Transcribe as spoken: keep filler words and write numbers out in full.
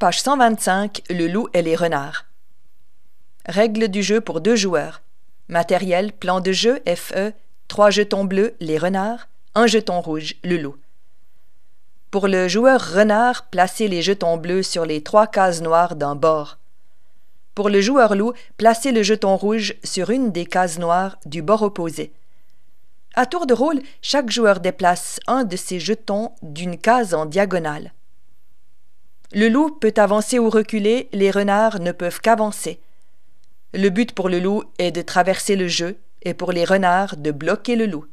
Page cent vingt-cinq, le loup et les renards. Règles du jeu pour deux joueurs. Matériel, plan de jeu, F E, trois jetons bleus, les renards, un jeton rouge, le loup. Pour le joueur renard, placez les jetons bleus sur les trois cases noires d'un bord. Pour le joueur loup, placez le jeton rouge sur une des cases noires du bord opposé. À tour de rôle, chaque joueur déplace un de ses jetons d'une case en diagonale. Le loup peut avancer ou reculer, les renards ne peuvent qu'avancer. Le but pour le loup est de traverser le jeu et pour les renards de bloquer le loup.